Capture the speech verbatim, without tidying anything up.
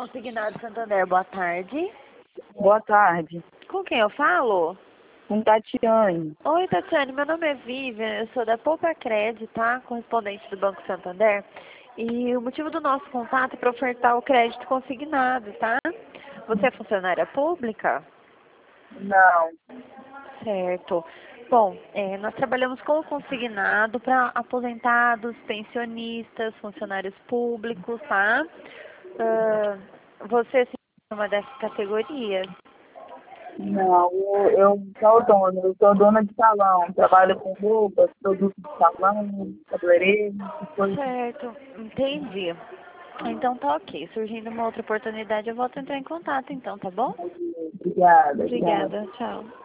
Consignado Santander, boa tarde. Boa tarde. Com quem eu falo? Com Tatiane. Oi, Tatiane, meu nome é Vivian, eu sou da Poupa Crédito, tá? Correspondente do Banco Santander. E o motivo do nosso contato é para ofertar o crédito consignado, tá? Você é funcionária pública? Não. Certo. Bom, é, nós trabalhamos com o consignado para aposentados, pensionistas, funcionários públicos, tá? Ah, você se é uma dessas categorias? Não, eu, eu sou dona, eu sou dona de salão, trabalho com roupas, produtos de salão, cabeleireiro, essas coisas. Certo, entendi. Então tá ok. Surgindo uma outra oportunidade, eu volto a entrar em contato então, tá bom? Obrigada, obrigada. Obrigada, tchau.